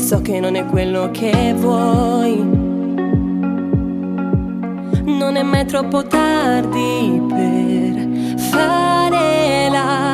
so che non è quello che vuoi. Non è mai troppo tardi per fare la